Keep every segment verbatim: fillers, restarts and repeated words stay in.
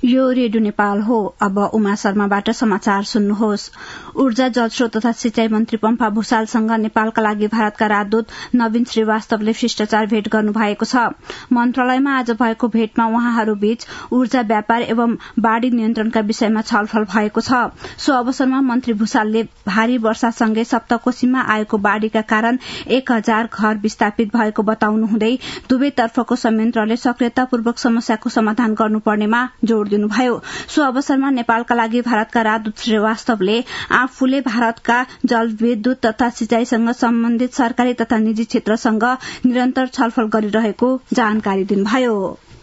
यो रेडियो नेपाल हो। अब उमा शर्माबाट समाचार सुन्नुहोस्। ऊर्जा जलस्रोत तथा सिंचाई मन्त्री पम्फा भूषालसँग नेपालका लागि भारतका राजदूत नवीन श्रीवास्तवले शिष्टाचार भेट गर्नुभएको छ। मन्त्रालयमा आज भएको भेटमा उहाँहरूबीच ऊर्जा व्यापार एवं बाढ़ी नियन्त्रणका विषयमा छलफल भएको छ। सो अवसरमा मन्त्री भूषालले भारी वर्षासँगै सप्तकोशीमा आएको बाढ़ीका कारण एक हजार घर विस्थापित भएको बताउनुहुँदै दुवैतर्फको संयन्त्रले सक्रियतापूर्वक समस्याको समाधान गर्नुपर्नेमा जोड़ दिनुभयो। सो अवसरमा नेपालका लागि भारतका राजदूत श्रीवास्तवले आफूले भारतका जलविद्युत तथा सिंचाईसँग सम्बन्धित सरकारी तथा निजी क्षेत्रसँग निरन्तर छलफल गरिरहेको जानकारी दिनुभयो।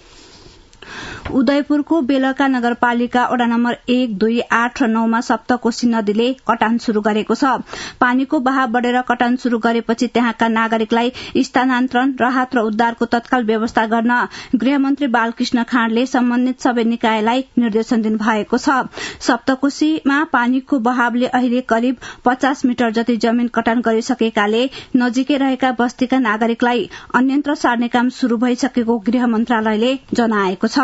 उदयपुरको बेलका नगरपालिका वडा नम्बर एक दुई आठ र नौमा सप्तकोशी नदीले कटान शुरू गरेको छ। पानीको बहाव बढ़ेर कटान शुरू गरेपछि त्यहाँका नागरिकलाई स्थानान्तरण, राहत र उद्धारको तत्काल व्यवस्था गर्न गृहमन्त्री बालकृष्ण खाँडले सम्बन्धित सबै निकायलाई निर्देशन दिनुभएको छ। सप्तकोशीमा पानीको बहावले अहिले करिब पचास मिटर जति जमीन कटान गरिसकेकाले नजिकै रहेका बस्तीका नागरिकलाई अन्यत्र सार्ने काम शुरू भइसकेको गृह मन्त्रालयले जनाएको छ।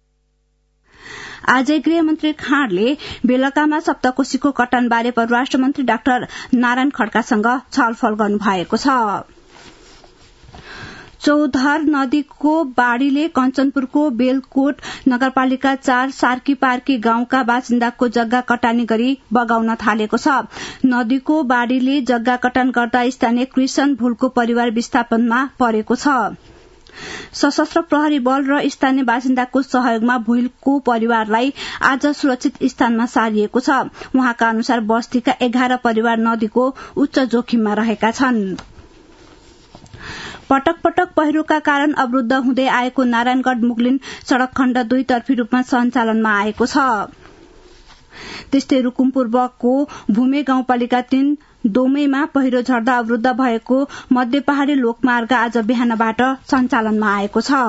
आजै गृहमन्त्री खाँडले बेलकामा सप्तकोशीको कटानबारे परराष्ट्र मन्त्री डाक्टर नारायण खड्कासँग छलफल गर्नुभएको छ। चौधर नदीको बाढ़ीले कञ्चनपुरको बेलकोट नगरपालिका चार सार्की पार्की गाउँका बासिन्दाको जग्गा कटानी गरी बगाउन थालेको छ। नदीको बाढ़ीले जग्गा कटान गर्दा स्थानीय कृष्ण भूलको परिवार विस्थापनमा परेको छ। सशस्त्र प्रहरी बल र स्थानीय बासिन्दाको सहयोगमा भुइलको परिवारलाई आज सुरक्षित स्थानमा सारिएको छ। उहाँका अनुसार बस्तीका एघार परिवार नदीको उच्च जोखिममा रहेका छन्। पटक पटक पहिरोका कारण अवरूद्ध हुँदै आएको नारायणगढ़ मुगलिन सड़क खण्ड दुईतर्फी रूपमा सञ्चालनमा आएको छ। त्यस्तै रुकुम पूर्वको भूमे गाउँपालिका तीन दोमैमा पहिरो झर्दा अवरूद्ध भएको मध्य पहाड़ी लोकमार्ग आज बिहानबाट सञ्चालनमा आएको छ।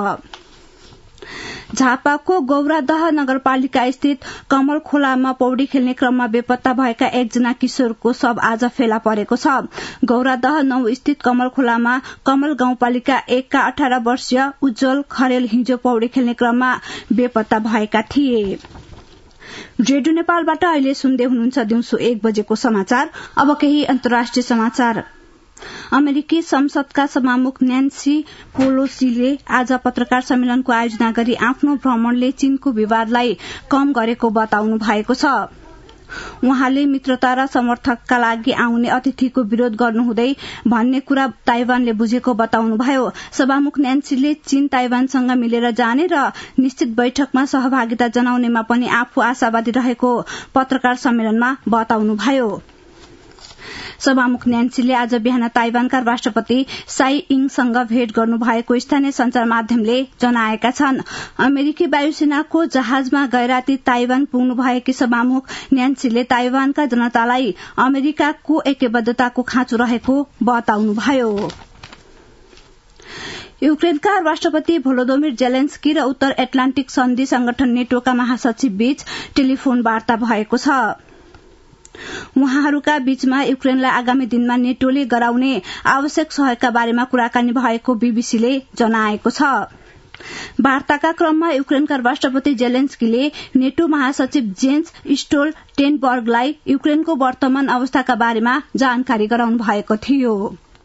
झापाको गौरादह नगरपालिका स्थित कमल खोलामा पौडी खेल्ने क्रममा बेपत्ता भएका एकजना किशोरको शव आज फेला परेको छ। गौरादह नौ स्थित कमल खोलामा कमल गाउँपालिका एकका अठार वर्षीय उज्जवल खरेल हिजो पौडी खेल्ने क्रममा बेपत्ता भएका थिए। रेडियो नेपालबाट अहिले सुन्दै हुनुहुन्छ दिउँसो एक बजेको समाचार। अब केही अन्तर्राष्ट्रिय समाचार। अमेरिकी संसदका सभामुख न्यान्सी पेलोसीले आज पत्रकार सम्मेलनको आयोजना गरी आफ्नो भ्रमणले चीनको विवादलाई कम गरेको बताउनु भएको छ। उहाँले मित्रता र समर्थकका लागि आउने अतिथिको विरोध गर्नुहुँदै भन्ने कुरा ताइवानले बुझेको बताउनुभयो। सभामुख न्यान्सीले चीन ताइवानसँग मिलेर जाने र निश्चित बैठकमा सहभागिता जनाउनेमा पनि आफू आशावादी रहेको पत्रकार सम्मेलनमा बताउनुभयो। सभामुख न्यान्सीले आज बिहान ताइवानका राष्ट्रपति साई इङसँग भेट गर्नुभएको स्थानीय संचार माध्यमले जनाएका छन्। अमेरिकी वायुसेनाको जहाजमा गैराती ताइवान पुग्नु भएकी सभामुख न्यान्सीले ताइवानका जनतालाई अमेरिकाको ऐक्यबद्धताको खाँचो रहेको बताउनुभयो। युक्रेनका राष्ट्रपति भोलोदोमिर जेलेन्स्की र उत्तर एटलान्टिक सन्धि संगठन नेटोका महासचिव बीच टेलिफोन वार्ता भएको छ। उहाँहरूका बीचमा युक्रेनलाई आगामी दिनमा नेटोले गराउने आवश्यक सहयोगका बारेमा कुराकानी भएको बीबीसीले जनाएको छ। वार्ताका क्रममा युक्रेनका राष्ट्रपति जेलेन्स्कीले नेटो महासचिव जेन्स स्टोल्टेनबर्गलाई युक्रेनको वर्तमान अवस्थाका बारेमा जानकारी गराउनु भएको थियो।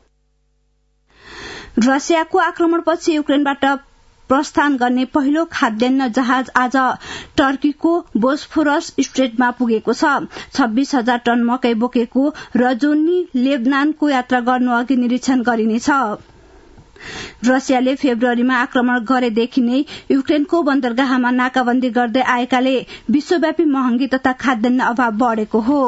रसियाको आक्रमणपछि युक्रेनबाट प्रस्थान गर्ने पहिलो खाद्यान्न जहाज आज टर्कीको बोस्फोरस स्ट्रेटमा पुगेको छ। छब्बीस हजार टन मकै बोकेको रजोनी लेबनानको यात्रा गर्नु अघि निरीक्षण गरिनेछ। रसियाले फेब्रुअरीमा आक्रमण गरेदेखि नै युक्रेनको बन्दरगाहमा नाकाबन्दी गर्दै आएकाले विश्वव्यापी महँगी तथा खाद्यान्न अभाव बढ़ेको हो।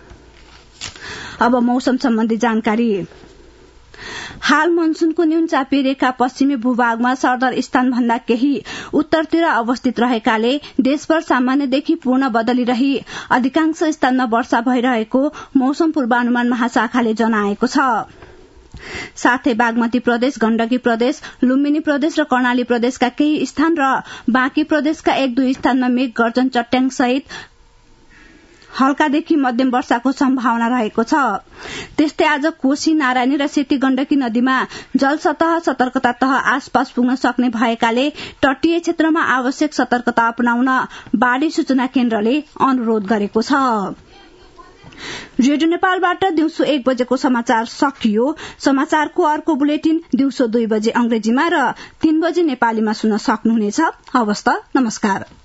अब मौसम सम्बन्धी जानकारी। हाल मनसूनको न्यून चापी रेखा पश्चिमी भूभागमा सरदर स्थानभन्दा केही उत्तरतिर अवस्थित रहेकाले देशभर सामान्यदेखि पूर्ण बदली रही अधिकांश स्थानमा वर्षा भइरहेको मौसम पूर्वानुमान महाशाखाले जनाएको छ। साथै बागमती प्रदेश, गण्डकी प्रदेश, लुम्बिनी प्रदेश र कर्णाली प्रदेशका केही स्थान र बाँकी प्रदेशका एक दुई स्थानमा मेघ गर्जन चट्याङ सहित हल्कादेखि मध्यम वर्षाको सम्भावना रहेको छ। त्यस्तै आज कोशी, नारायणी र सेती गण्डकी नदीमा जलसतह सतर्कता तह आसपास पुग्न सक्ने भएकाले तटीय क्षेत्रमा आवश्यक सतर्कता अपनाउन बाढ़ी सूचना केन्द्रले अनुरोध गरेको छ। रेडियो नेपालबाट दिउँसो एक बजेको समाचार सकियो। समाचारको अर्को बुलेटिन दिउँसो दुई बजे अंग्रेजीमा र तीन बजे नेपालीमा सुन्न सक्नुहुनेछ। हवस् त, नमस्कार।